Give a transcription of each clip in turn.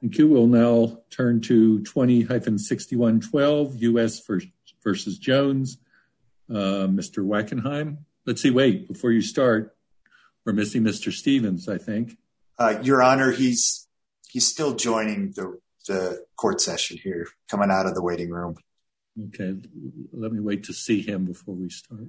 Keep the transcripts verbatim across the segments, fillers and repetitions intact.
Thank you. We'll now turn to twenty dash sixty-one twelve, U S versus Jones. Uh, Mister Wackenheim. Let's see, wait, before you start, we're missing Mister Stevens, I think. Uh, Your Honor, he's he's still joining the, the court session here, coming out of the waiting room. Okay, let me wait to see him before we start.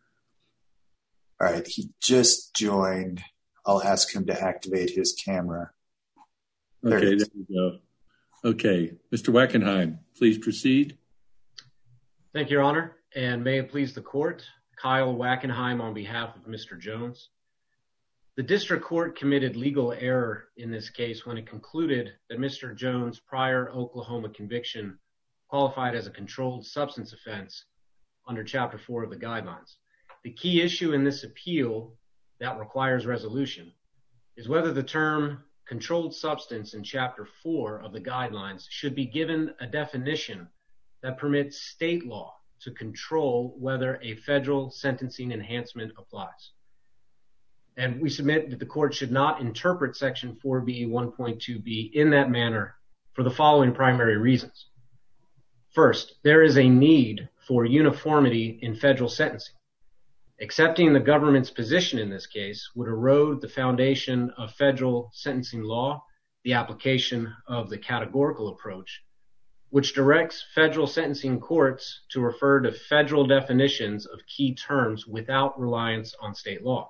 All right, he just joined. I'll ask him to activate his camera. There okay, there we go. Okay, Mister Wackenheim, please proceed. Thank you, Your Honor, and may it please the court, Kyle Wackenheim on behalf of Mister Jones. The district court committed legal error in this case when it concluded that Mister Jones' prior Oklahoma conviction qualified as a controlled substance offense under Chapter four of the guidelines. The key issue in this appeal that requires resolution is whether the term controlled substance in Chapter four of the guidelines should be given a definition that permits state law to control whether a federal sentencing enhancement applies. And we submit that the court should not interpret Section four B one point two B in that manner for the following primary reasons. First, there is a need for uniformity in federal sentencing. Accepting the government's position in this case would erode the foundation of federal sentencing law, the application of the categorical approach, which directs federal sentencing courts to refer to federal definitions of key terms without reliance on state law.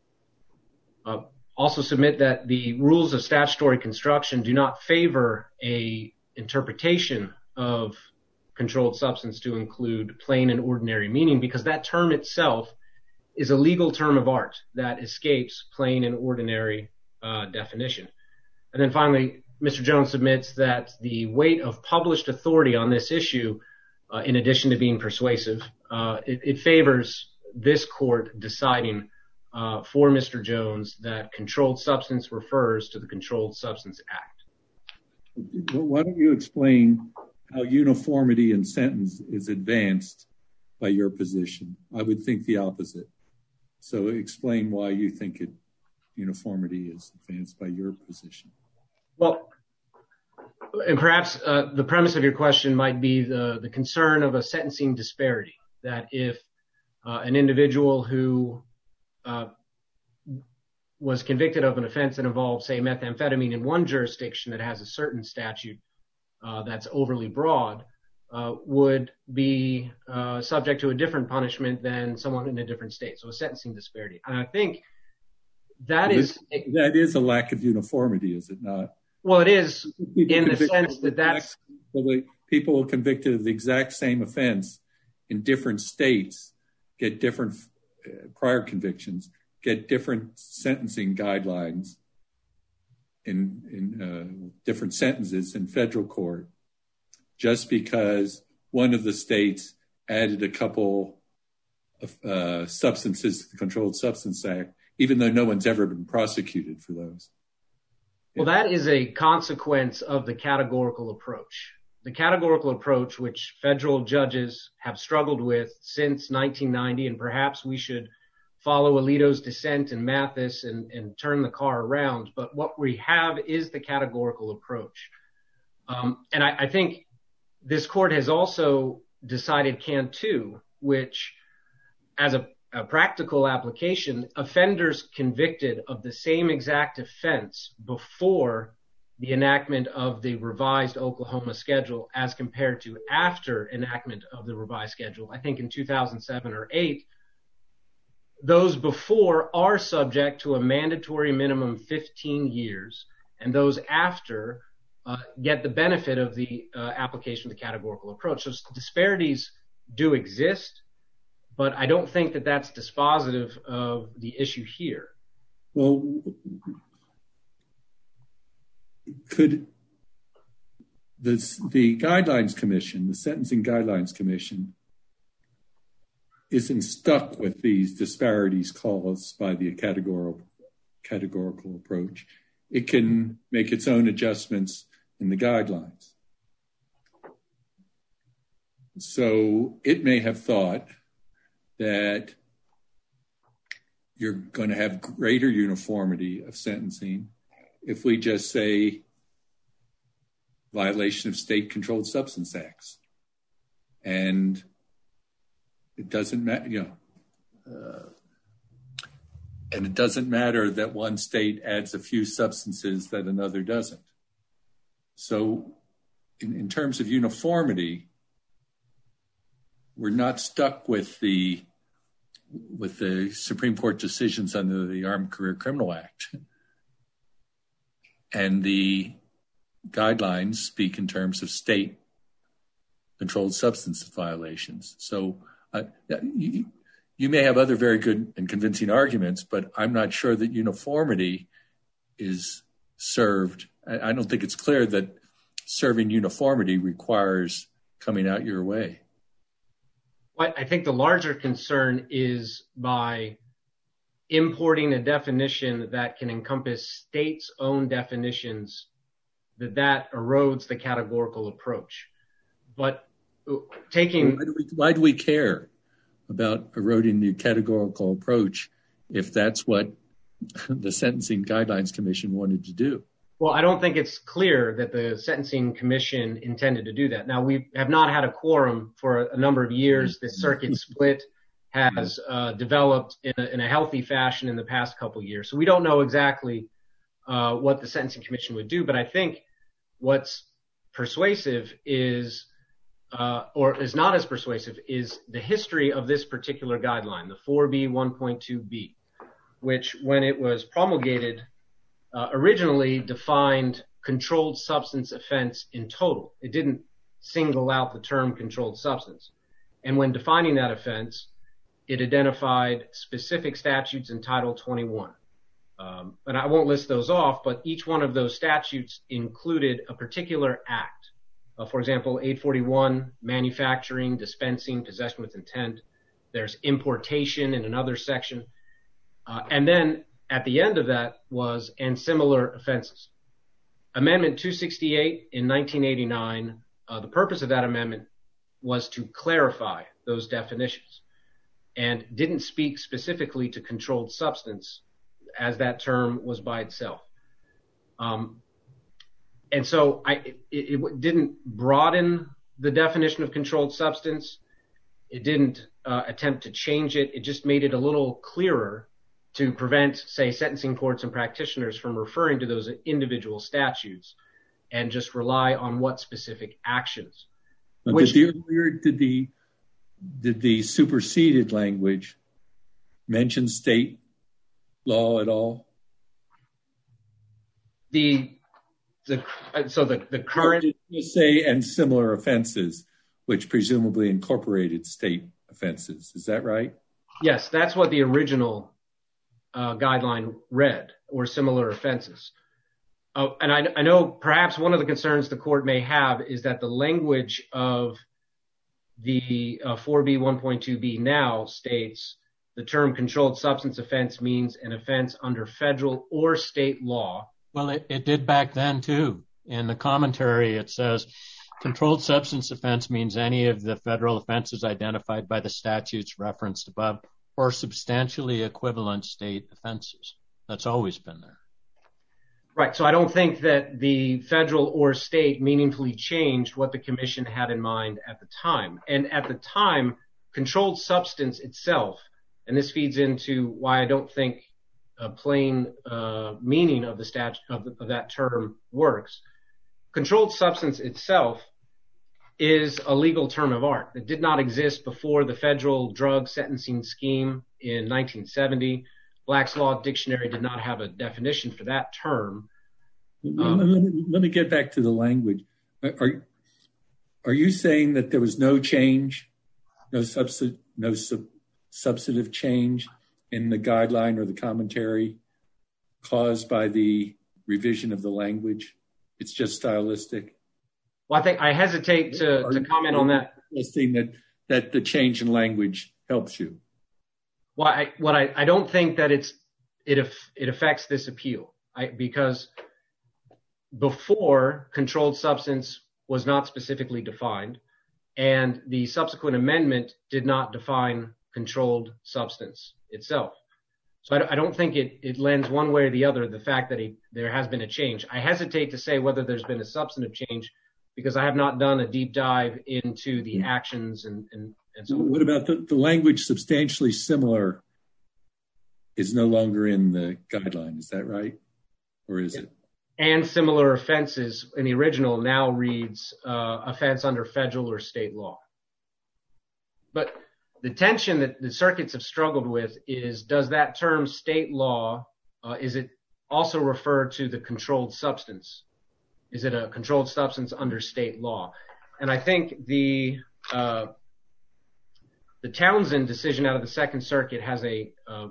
Uh, also submit that the rules of statutory construction do not favor a interpretation of controlled substance to include plain and ordinary meaning, because that term itself is a legal term of art that escapes plain and ordinary uh, definition. And then finally, Mister Jones submits that the weight of published authority on this issue, uh, in addition to being persuasive, uh, it, it favors this court deciding uh, for Mister Jones that controlled substance refers to the Controlled Substance Act. Well, why don't you explain how uniformity in sentence is advanced by your position? I would think the opposite. So explain why you think it, uniformity is advanced by your position. Well, and perhaps uh, the premise of your question might be the, the concern of a sentencing disparity, that if uh, an individual who uh, was convicted of an offense that involves, say, methamphetamine in one jurisdiction that has a certain statute uh, that's overly broad, Uh, would be uh, subject to a different punishment than someone in a different state. So a sentencing disparity. And I think that is... That is a lack of uniformity, is it not? Well, it is in the sense that that's... People convicted of the exact same offense in different states get different uh, prior convictions, get different sentencing guidelines in, in uh, different sentences in federal court, just because one of the states added a couple of uh, substances to the Controlled Substance Act, even though no one's ever been prosecuted for those. Well, yeah. That is a consequence of the categorical approach. The categorical approach, which federal judges have struggled with since nineteen ninety, and perhaps we should follow Alito's dissent in Mathis and, and turn the car around. But what we have is the categorical approach. Um, and I, I think this court has also decided Cantu, which, as a, a practical application, offenders convicted of the same exact offense before the enactment of the revised Oklahoma schedule as compared to after enactment of the revised schedule, I think in two thousand seven or eight, those before are subject to a mandatory minimum fifteen years, and those after Uh, get the benefit of the uh, application of the categorical approach. So disparities do exist, but I don't think that that's dispositive of the issue here. Well, could this, the Guidelines Commission, the Sentencing Guidelines Commission, isn't stuck with these disparities caused by the categorical, categorical approach. It can make its own adjustments in the guidelines. So it may have thought that you're going to have greater uniformity of sentencing if we just say violation of state-controlled substance acts. And it doesn't matter, you know, uh, and it doesn't matter that one state adds a few substances that another doesn't. So in, in terms of uniformity, we're not stuck with the with the Supreme Court decisions under the Armed Career Criminal Act. And the guidelines speak in terms of state-controlled substance violations. So uh, you, you may have other very good and convincing arguments, but I'm not sure that uniformity is served. I, I don't think it's clear that serving uniformity requires coming out your way. I think the larger concern is by importing a definition that can encompass states' own definitions, that that erodes the categorical approach. But taking... Why do we, why do we care about eroding the categorical approach if that's what the Sentencing Guidelines Commission wanted to do? Well, I don't think it's clear that the Sentencing Commission intended to do that. Now, we have not had a quorum for a number of years. The circuit split has uh, developed in a, in a healthy fashion in the past couple of years. So we don't know exactly uh, what the Sentencing Commission would do. But I think what's persuasive is, uh, or is not as persuasive, is the history of this particular guideline, the four B one point two B, which when it was promulgated, Uh, originally defined controlled substance offense in total. It didn't single out the term controlled substance. And when defining that offense, it identified specific statutes in Title twenty-one. Um, and I won't list those off, but each one of those statutes included a particular act. Uh, for example, eight forty-one, manufacturing, dispensing, possession with intent. There's importation in another section. Uh, and then at the end of that was, and similar offenses. Amendment two sixty-eight in nineteen eighty-nine, uh, the purpose of that amendment was to clarify those definitions and didn't speak specifically to controlled substance as that term was by itself. Um, and so I, it, it didn't broaden the definition of controlled substance. It didn't uh, attempt to change it. It just made it a little clearer to prevent, say, sentencing courts and practitioners from referring to those individual statutes and just rely on what specific actions. Which, did, the, did the did the superseded language mention state law at all? The the so the the current say and similar offenses, which presumably incorporated state offenses. Is that right? Yes, that's what the original Uh, guideline read, or similar offenses. Uh, and I, I know perhaps one of the concerns the court may have is that the language of the uh, four B one point two B now states the term controlled substance offense means an offense under federal or state law. Well, it, it did back then too. In the commentary, it says controlled substance offense means any of the federal offenses identified by the statutes referenced above, or substantially equivalent state offenses. That's always been there. Right. So I don't think that the federal or state meaningfully changed what the commission had in mind at the time. And at the time, controlled substance itself, and this feeds into why I don't think a plain uh, meaning of the statute of, the, of that term works. Controlled substance itself is a legal term of art that did not exist before the federal drug sentencing scheme in nineteen seventy. Black's Law Dictionary did not have a definition for that term. Um, let, me, let me get back to the language. Are, are you saying that there was no change, no, subs- no sub- substantive change in the guideline or the commentary caused by the revision of the language? It's just stylistic? Well, I think I hesitate to, to comment on that. Saying that that the change in language helps you. Well, I, what I, I don't think that it's it it affects this appeal. I, because before, controlled substance was not specifically defined, and the subsequent amendment did not define controlled substance itself. So I, I don't think it, it lends one way or the other the fact that it, there has been a change. I hesitate to say whether there's been a substantive change because I have not done a deep dive into the actions and, and, and so on. What about the, the language substantially similar is no longer in the guideline? Is that right? Or is it? And similar offenses in the original now reads uh, offense under federal or state law. But the tension that the circuits have struggled with is, does that term state law, uh, is it also refer to the controlled substance? Is it a controlled substance under state law? And I think the uh, the Townsend decision out of the Second Circuit has a uh,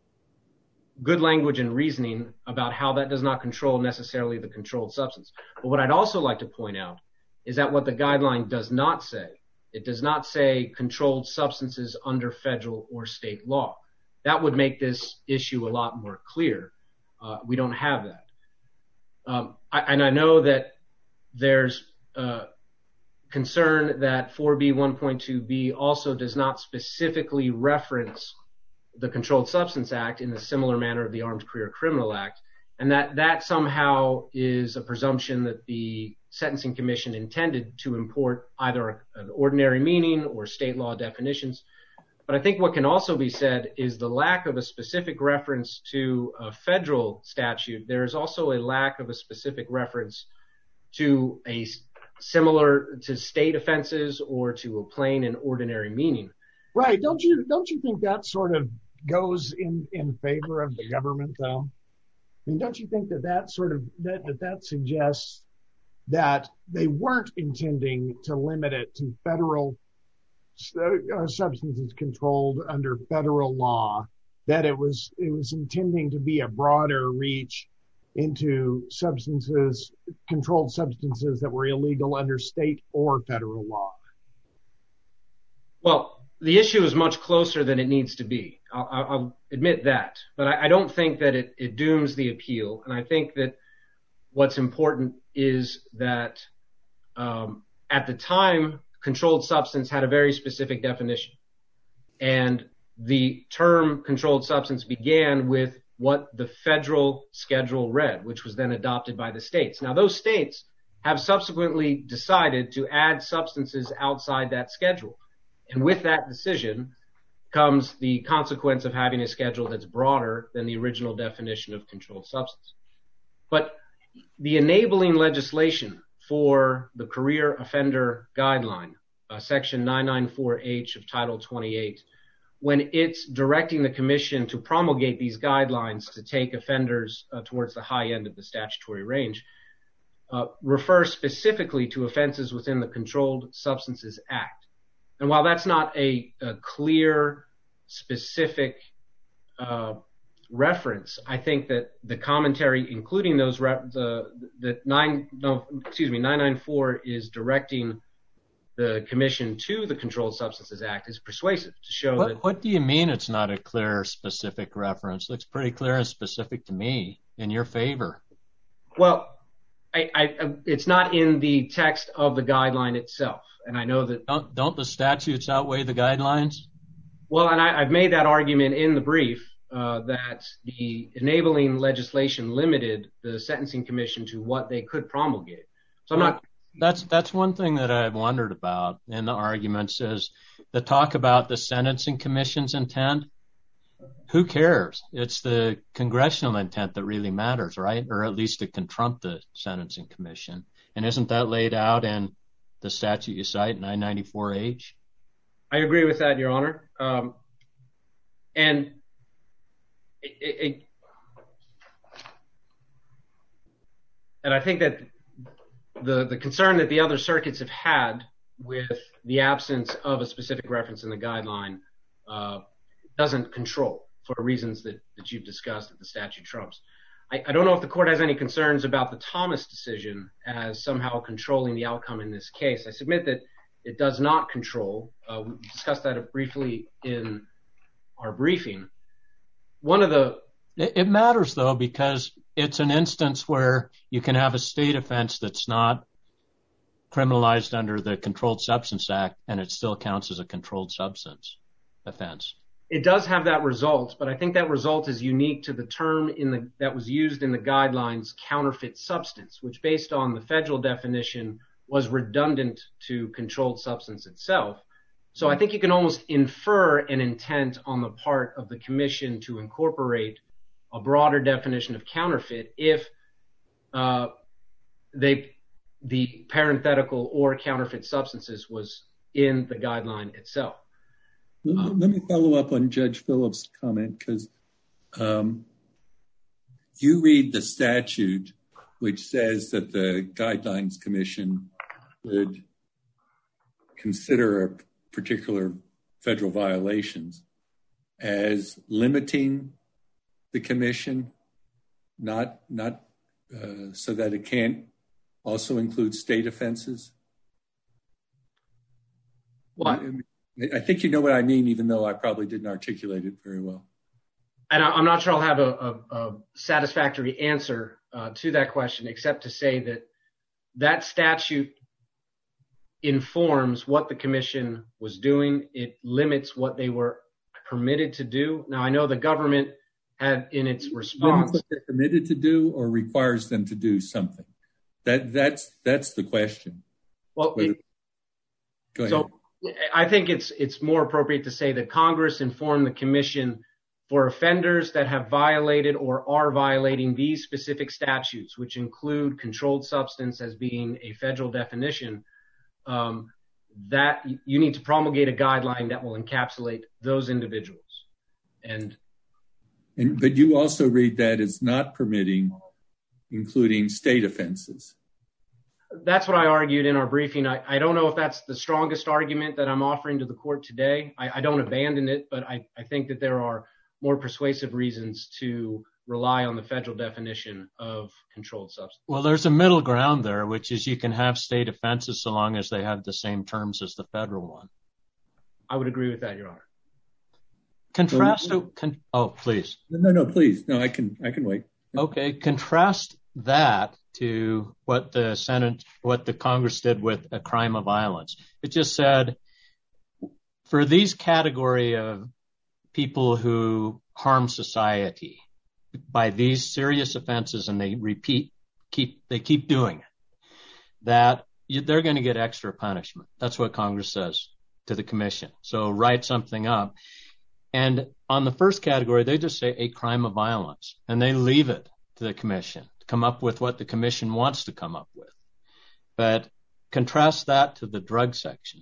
good language and reasoning about how that does not control necessarily the controlled substance. But what I'd also like to point out is that what the guideline does not say, it does not say controlled substances under federal or state law. That would make this issue a lot more clear. Uh, we don't have that. Um, I, and I know that there's uh, concern that four B one point two B also does not specifically reference the Controlled Substance Act in the similar manner of the Armed Career Criminal Act, and that that somehow is a presumption that the Sentencing Commission intended to import either an ordinary meaning or state law definitions. But I think what can also be said is the lack of a specific reference to a federal statute. There is also a lack of a specific reference to a similar to state offenses or to a plain and ordinary meaning. Right. Don't you don't you think that sort of goes in, in favor of the government, though? I mean, don't you think that that sort of that that, that suggests that they weren't intending to limit it to federal uh, substances controlled under federal law, that it was it was intending to be a broader reach into substances, controlled substances that were illegal under state or federal law? Well, the issue is much closer than it needs to be. I'll, I'll admit that. But I, I don't think that it, it dooms the appeal. And I think that what's important is that um, at the time, controlled substance had a very specific definition. And the term controlled substance began with what the federal schedule read, which was then adopted by the states. Now, those states have subsequently decided to add substances outside that schedule. And with that decision comes the consequence of having a schedule that's broader than the original definition of controlled substance. But the enabling legislation for the career offender guideline, uh, section nine ninety-four H of Title twenty-eight, when it's directing the commission to promulgate these guidelines to take offenders uh, towards the high end of the statutory range, uh, refers specifically to offenses within the Controlled Substances Act. And while that's not a, a clear, specific uh, reference, I think that the commentary, including those, rep, the the nine no excuse me nine ninety-four is directing the commission to the Controlled Substances Act, is persuasive to show what, that. What do you mean it's not a clear, specific reference? Looks pretty clear and specific to me, in your favor. Well, I, I, it's not in the text of the guideline itself. And I know that... Don't, don't the statutes outweigh the guidelines? Well, and I, I've made that argument in the brief, uh, that the enabling legislation limited the Sentencing Commission to what they could promulgate. So I'm not... That's that's one thing that I've wondered about in the arguments is the talk about the Sentencing Commission's intent. Who cares? It's the congressional intent that really matters, right? Or at least it can trump the Sentencing Commission. And isn't that laid out in the statute you cite, nine ninety-four H? I agree with that, Your Honor. Um, and it, it, and I think that the, the concern that the other circuits have had with the absence of a specific reference in the guideline uh, doesn't control for reasons that, that you've discussed that the statute trumps. I, I don't know if the court has any concerns about the Thomas decision as somehow controlling the outcome in this case. I submit that it does not control. Uh, we discussed that briefly in our briefing. One of the... It, it matters, though, because it's an instance where you can have a state offense that's not criminalized under the Controlled Substance Act, and it still counts as a controlled substance offense. It does have that result, but I think that result is unique to the term in the that was used in the guidelines, counterfeit substance, which based on the federal definition was redundant to controlled substance itself. So I think you can almost infer an intent on the part of the commission to incorporate a broader definition of counterfeit if uh, they, the parenthetical or counterfeit substances was in the guideline itself. Um, Let me follow up on Judge Phillips' comment, because um, you read the statute which says that the Guidelines Commission would consider a particular federal violations as limiting the commission, not not uh, so that it can't also include state offenses. What? I think you know what I mean, even though I probably didn't articulate it very well. And I'm not sure I'll have a, a, a satisfactory answer uh, to that question, except to say that that statute informs what the commission was doing. It limits what they were permitted to do. Now, I know the government had in its response... What they're permitted to do or requires them to do something. That That's that's the question. Well, Whether, it, go ahead. So I think it's it's more appropriate to say that Congress informed the commission for offenders that have violated or are violating these specific statutes, which include controlled substance as being a federal definition, um, that you need to promulgate a guideline that will encapsulate those individuals. And, and but you also read that as not permitting including state offenses. That's what I argued in our briefing. I, I don't know if that's the strongest argument that I'm offering to the court today. I, I don't abandon it, but I, I think that there are more persuasive reasons to rely on the federal definition of controlled substance. Well, there's a middle ground there, which is you can have state offenses so long as they have the same terms as the federal one. I would agree with that, Your Honor. Contrast to, con, oh, please. No, no, please. No, I can, I can wait. Okay, contrast that to what the Senate, what the Congress did with a crime of violence. It just said, for these category of people who harm society by these serious offenses, and they repeat, keep, they keep doing it, that you, they're going to get extra punishment. That's what Congress says to the commission. So write something up. And on the first category, they just say a crime of violence, and they leave it to the commission to come up with what the commission wants to come up with. But contrast that to the drug section.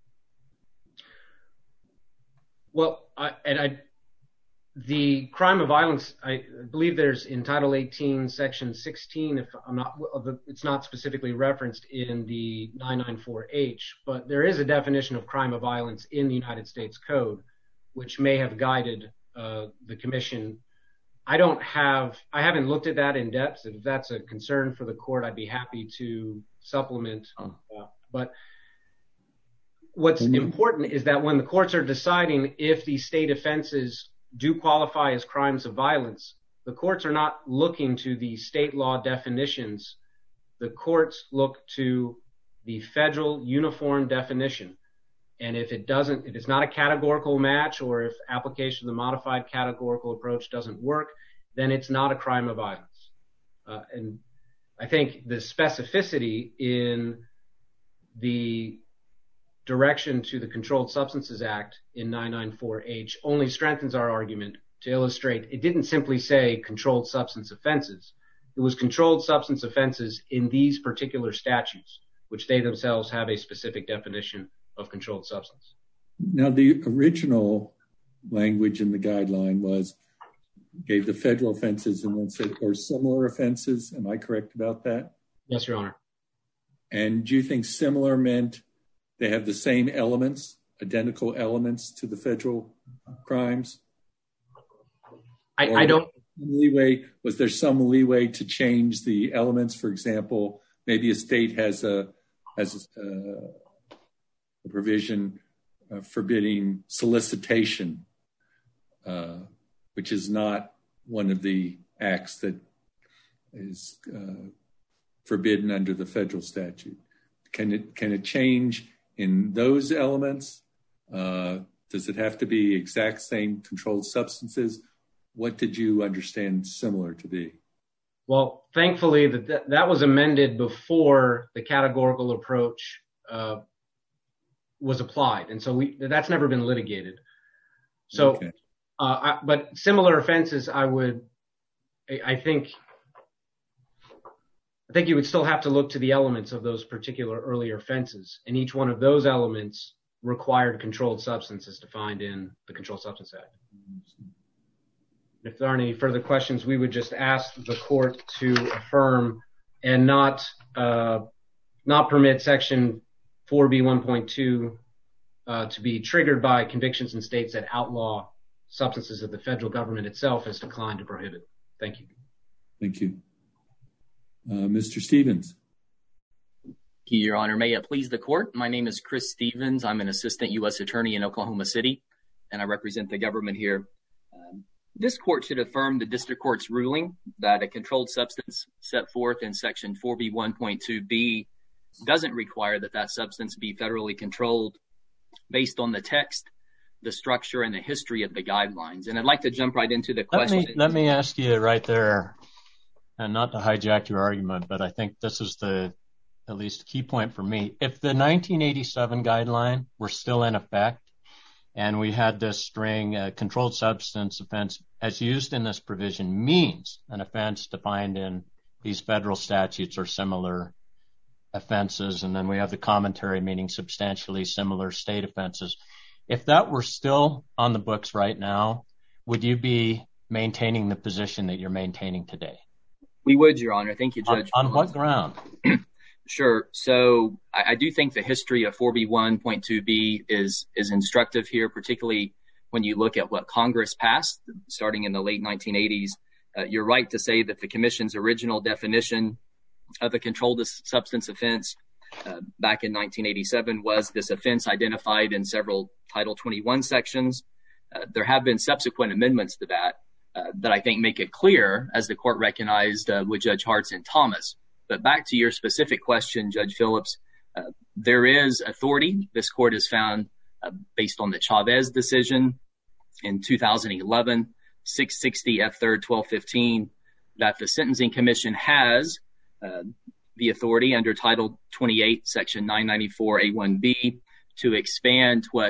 Well, I, and I, the crime of violence, I believe there's in Title eighteen, Section sixteen, if I'm not, it's not specifically referenced in the nine ninety-four H, but there is a definition of crime of violence in the United States Code, which may have guided uh, the commission. I don't have, I haven't looked at that in depth. If that's a concern for the court, I'd be happy to supplement. Uh, but what's mm-hmm. important is that when the courts are deciding if these state offenses do qualify as crimes of violence, the courts are not looking to the state law definitions. The courts look to the federal uniform definition. And if it doesn't, if it's not a categorical match, or if application of the modified categorical approach doesn't work, then it's not a crime of violence. Uh, and I think the specificity in the direction to the Controlled Substances Act in nine ninety-four H only strengthens our argument to illustrate it didn't simply say controlled substance offenses. It was controlled substance offenses in these particular statutes, which they themselves have a specific definition of controlled substance. Now, the original language in the guideline was, gave the federal offenses and then said, or similar offenses. Am I correct about that? Yes, Your Honor. And do you think similar meant they have the same elements, identical elements to the federal crimes? I, I don't. Leeway, was there some leeway to change the elements? For example, maybe a state has a has a, a provision uh, forbidding solicitation, uh, which is not one of the acts that is uh, forbidden under the federal statute. Can it can it change in those elements? Uh, does it have to be exact same controlled substances? What did you understand similar to be? Well, thankfully, that th- that was amended before the categorical approach uh, was applied, and so we that's never been litigated. So, Okay. uh, I, but similar offenses, I would, I, I think, I think you would still have to look to the elements of those particular earlier offenses, and each one of those elements required controlled substances defined in the Controlled Substance Act. If there aren't any further questions, we would just ask the court to affirm and not uh, not permit Section four B one point two uh, to be triggered by convictions in states that outlaw substances that the federal government itself has declined to prohibit. Thank you. Thank you. Uh, Mister Stevens. Thank you, Your Honor. May it please the court. My name is Chris Stevens. I'm an assistant U S attorney in Oklahoma City, and I represent the government here. Um, This court should affirm the district court's ruling that a controlled substance set forth in Section four B one point two B doesn't require that that substance be federally controlled based on the text, the structure, and the history of the guidelines. And I'd like to jump right into the question. Let me, let me ask you right there, and not to hijack your argument, but I think this is the at least key point for me. If the nineteen eighty-seven guideline were still in effect, and we had this string, uh, controlled substance offense as used in this provision means an offense defined in these federal statutes or similar offenses. And then we have the commentary meaning substantially similar state offenses. If that were still on the books right now, would you be maintaining the position that you're maintaining today? We would, Your Honor. Thank you, Judge. On, on what ground? Sure. So I, I do think the history of four B one point two B is is instructive here, particularly when you look at what Congress passed starting in the late nineteen eighties. Uh, you're right to say that the Commission's original definition of a controlled substance offense uh, back in nineteen eighty-seven was this offense identified in several Title twenty-one sections. Uh, there have been subsequent amendments to that uh, that I think make it clear, as the court recognized uh, with Judge Hartz and Thomas. But back to your specific question, Judge Phillips, uh, there is authority this court has found uh, based on the Chavez decision in two thousand eleven, six sixty F third twelve fifteen, that the Sentencing Commission has uh, the authority under Title twenty-eight, Section nine ninety-four A one B to expand what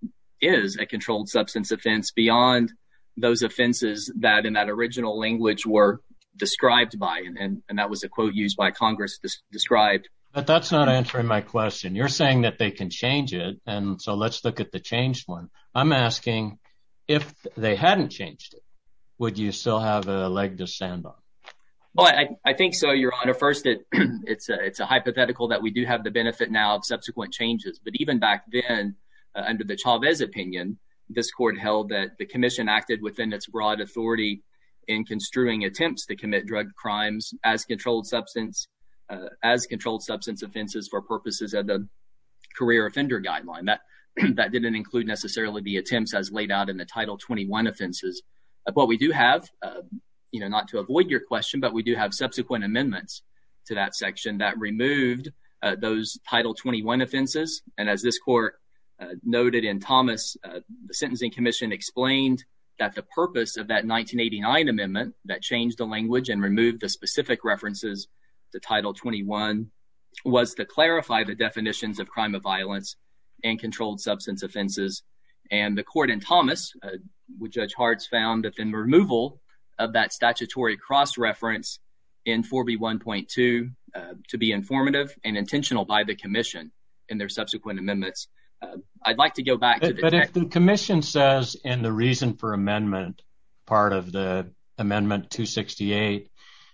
is a controlled substance offense beyond those offenses that in that original language were described by, and, and, and that was a quote used by Congress des- described. But that's not answering my question. You're saying that they can change it, and so let's look at the changed one. I'm asking, if they hadn't changed it, would you still have a leg to stand on? Well, I, I think so, Your Honor. First, it, it's, a, it's a hypothetical that we do have the benefit now of subsequent changes. But even back then, uh, under the Chavez opinion, this court held that the Commission acted within its broad authority in construing attempts to commit drug crimes as controlled substance, uh, as controlled substance offenses for purposes of the career offender guideline. That that didn't include necessarily the attempts as laid out in the Title twenty-one offenses. Uh, but we do have, uh, you know, not to avoid your question, but we do have subsequent amendments to that section that removed uh, those Title twenty-one offenses. And as this court uh, noted in Thomas, uh, the Sentencing Commission explained that the purpose of that nineteen eighty-nine amendment that changed the language and removed the specific references to Title twenty-one was to clarify the definitions of crime of violence and controlled substance offenses. And the court in Thomas, uh, with Judge Hartz, found that the removal of that statutory cross-reference in four B one point two uh, to be informative and intentional by the Commission in their subsequent amendments. Uh, I'd like to go back but, to the But text. If the Commission says in the reason for amendment, part of the Amendment two sixty-eight,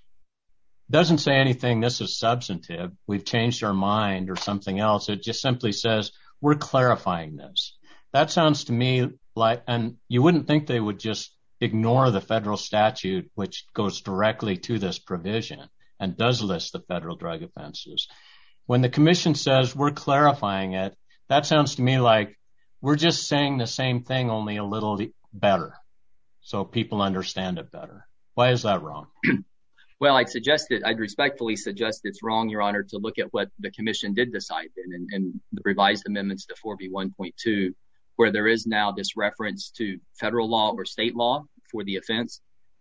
doesn't say anything, this is substantive, we've changed our mind or something else, it just simply says, we're clarifying this. That sounds to me like, and you wouldn't think they would just ignore the federal statute, which goes directly to this provision and does list the federal drug offenses. When the Commission says we're clarifying it, that sounds to me like we're just saying the same thing, only a little better, so people understand it better. Why is that wrong? Well, I'd suggest it, I'd respectfully suggest it's wrong, Your Honor, to look at what the Commission did decide in and, and the revised amendments to four B one point two, where there is now this reference to federal law or state law for the offense.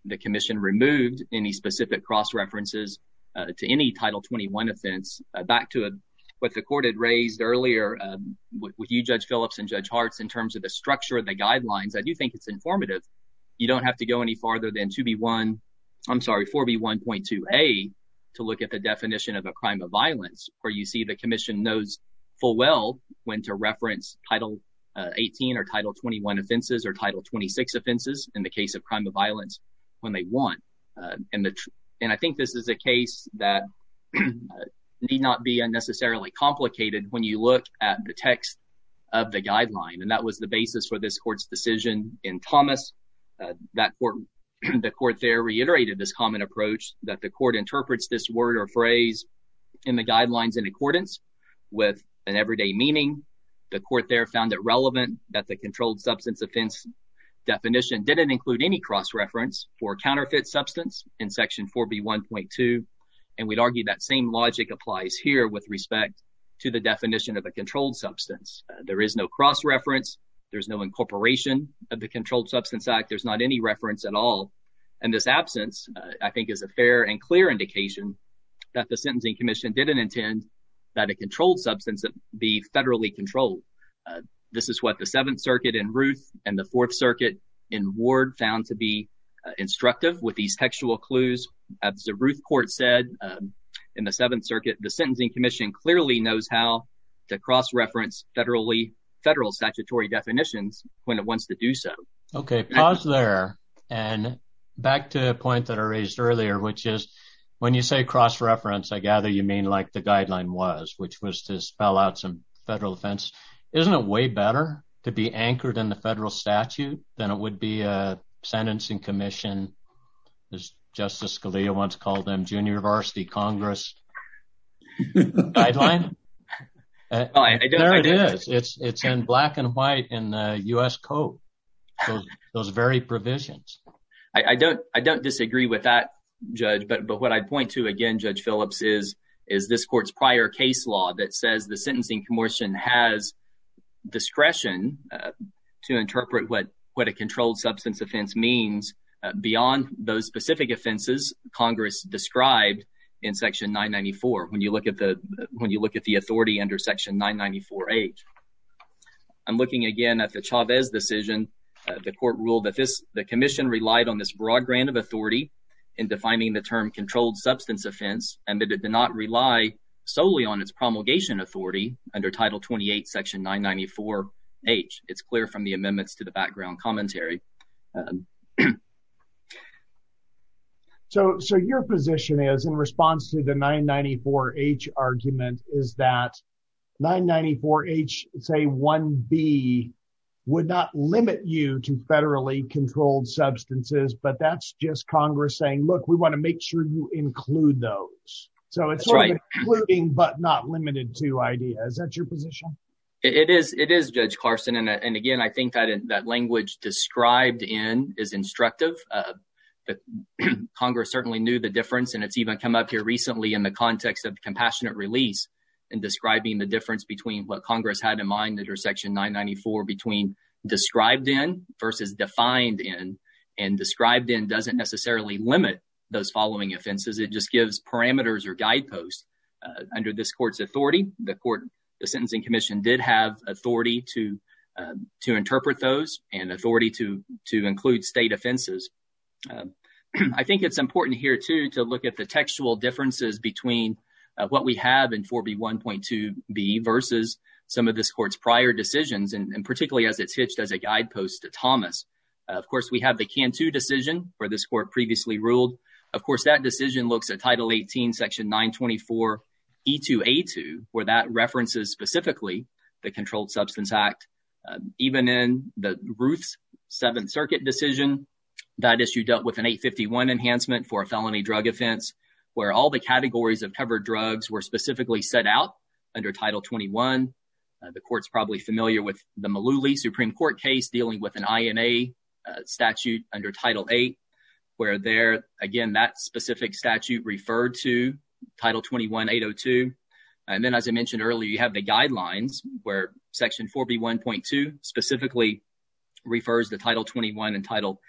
the commission removed any specific cross-references uh, to any Title twenty-one offense. Uh, back to a, what the court had raised earlier um, with, with you, Judge Phillips, and Judge Hartz, in terms of the structure of the guidelines, I do think it's informative. You don't have to go any farther than two B one, I'm sorry, four B one point two A to look at the definition of a crime of violence, where you see the commission knows full well when to reference Title uh, eighteen or Title twenty-one offenses or Title twenty-six offenses in the case of crime of violence when they want. Uh, and the tr- and I think this is a case that uh, need not be unnecessarily complicated when you look at the text of the guideline. And that was the basis for this court's decision in Thomas. Uh, that court, the court there reiterated this common approach that the court interprets this word or phrase in the guidelines in accordance with an everyday meaning. The court there found it relevant that the controlled substance offense definition didn't include any cross-reference for counterfeit substance in section four B one point two. And we'd argue that same logic applies here with respect to the definition of a controlled substance. Uh, there is no cross-reference. There's no incorporation of the Controlled Substance Act. There's not any reference at all. And this absence, uh, I think, is a fair and clear indication that the Sentencing Commission didn't intend that a controlled substance be federally controlled. Uh, this is what the Seventh Circuit in Ruth and the Fourth Circuit in Ward found to be uh, instructive with these textual clues. As the Ruth court said um, in the Seventh Circuit, the Sentencing Commission clearly knows how to cross-reference federally federal statutory definitions when it wants to do so. Okay, pause there. And back to a point that I raised earlier, which is when you say cross-reference, I gather you mean like the guideline was, which was to spell out some federal offense. Isn't it way better to be anchored in the federal statute than it would be a sentencing commission, as Justice Scalia once called them, junior varsity Congress guideline? Uh, well, I, I don't, there I it don't, is. It's it's in black and white in the U S Code. Those those very provisions. I, I don't I don't disagree with that, Judge. But but what I'd point to again, Judge Phillips, is is this court's prior case law that says the Sentencing Commission has discretion uh, to interpret what what a controlled substance offense means uh, beyond those specific offenses Congress described in Section nine ninety-four. When you look at the when you look at the authority under Section nine ninety-four H, I'm looking again at the Chavez decision. Uh, the court ruled that this the commission relied on this broad grant of authority in defining the term controlled substance offense, and that it did not rely solely on its promulgation authority under Title twenty-eight, Section nine ninety-four H. It's clear from the amendments to the background commentary. Um, So, so your position is, in response to the nine ninety-four H argument, is that nine ninety-four H, say one B, would not limit you to federally controlled substances, but that's just Congress saying, look, we want to make sure you include those. So it's That's sort right. of an including but not limited to idea. Is that your position? It, it is, it is, Judge Carson, and and again, I think that in, that language described in is instructive. Uh, The, Congress certainly knew the difference, and it's even come up here recently in the context of compassionate release in describing the difference between what Congress had in mind under Section nine ninety-four between described in versus defined in. And described in doesn't necessarily limit those following offenses. It just gives parameters or guideposts. Uh, under this court's authority, the court, the Sentencing Commission did have authority to uh, to interpret those and authority to to include state offenses. Uh, I think it's important here, too, to look at the textual differences between uh, what we have in four B one point two B versus some of this court's prior decisions, and, and particularly as it's hitched as a guidepost to Thomas. Uh, of course, we have the Cantu decision where this court previously ruled. Of course, that decision looks at Title eighteen, Section nine twenty-four E two A two, where that references specifically the Controlled Substance Act. Uh, even in the Ruth's Seventh Circuit decision, that issue dealt with an eight fifty-one enhancement for a felony drug offense, where all the categories of covered drugs were specifically set out under Title twenty-one. Uh, the court's probably familiar with the Mullooly Supreme Court case dealing with an I N A uh, statute under Title eight, where there, again, that specific statute referred to Title twenty-one eight oh two. And then, as I mentioned earlier, you have the guidelines where Section four B one point two specifically refers to Title twenty-one and Title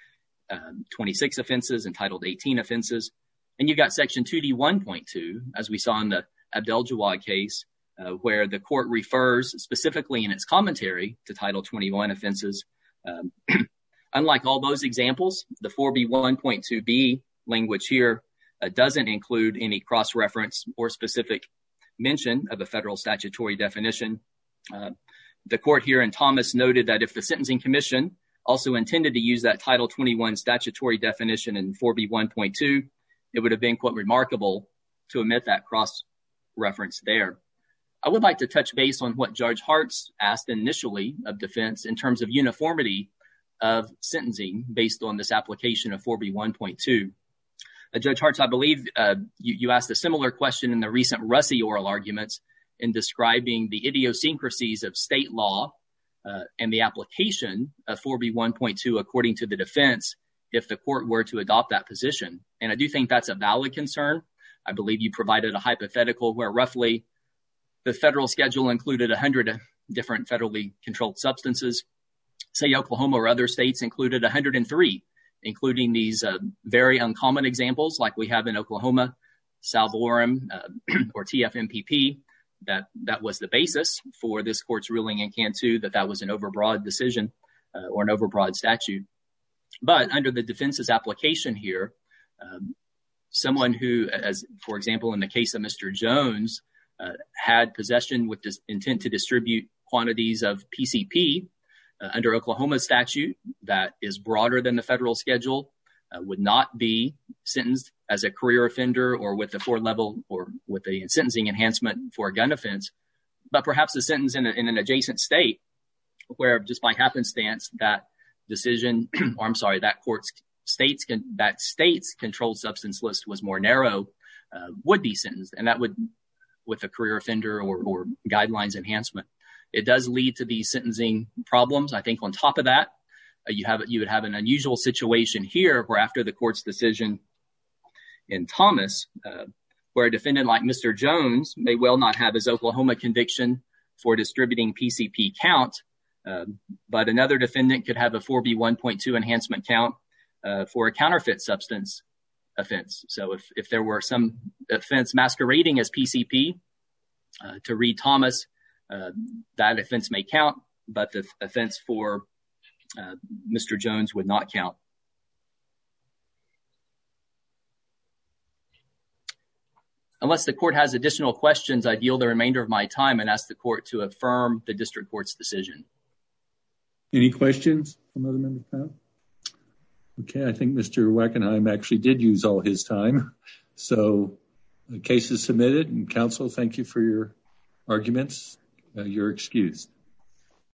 um, twenty-six offenses and Title eighteen offenses. And you've got Section two D one point two, as we saw in the Abdel-Jawad case, uh, where the court refers specifically in its commentary to Title twenty-one offenses. Um, unlike all those examples, the four B one point two B language here uh, doesn't include any cross-reference or specific mention of a federal statutory definition. Uh, the court here in Thomas noted that if the Sentencing Commission also intended to use that Title twenty-one statutory definition in four B one point two, it would have been, quote, remarkable to omit that cross-reference there. I would like to touch base on what Judge Hartz asked initially of defense in terms of uniformity of sentencing based on this application of four B one point two. Uh, Judge Hartz, I believe uh, you, you asked a similar question in the recent Russie oral arguments in describing the idiosyncrasies of state law uh, and the application of four B one point two according to the defense if the court were to adopt that position. And I do think that's a valid concern. I believe you provided a hypothetical where roughly the federal schedule included one hundred different federally controlled substances. Say Oklahoma or other states included one hundred three, including these uh, very uncommon examples like we have in Oklahoma, Salvorum uh, or T F M P P. That that was the basis for this court's ruling in Cantu that that was an overbroad decision uh, or an overbroad statute. But under the defense's application here, um, someone who, as for example, in the case of Mister Jones, uh, had possession with this intent to distribute quantities of P C P uh, under Oklahoma statute that is broader than the federal schedule, uh, would not be sentenced as a career offender or with the four level or with a sentencing enhancement for a gun offense, but perhaps a sentence in, a, in an adjacent state where just by happenstance that decision, or I'm sorry, that court's states can, that state's controlled substance list was more narrow, uh, would be sentenced, and that would with a career offender or, or guidelines enhancement. It does lead to these sentencing problems. I think on top of that, uh, you have you would have an unusual situation here where after the court's decision in Thomas, uh, where a defendant like Mister Jones may well not have his Oklahoma conviction for distributing P C P count, uh, but another defendant could have a four B one point two enhancement count uh, for a counterfeit substance offense. So if, if there were some offense masquerading as P C P, uh, to read Thomas, uh, that offense may count, but the offense for uh, Mister Jones would not count. Unless the court has additional questions, I'd yield the remainder of my time and ask the court to affirm the district court's decision. Any questions from other members of the panel? Okay, I think Mister Wackenheim actually did use all his time. So the case is submitted, and counsel, thank you for your arguments. Uh, you're excused.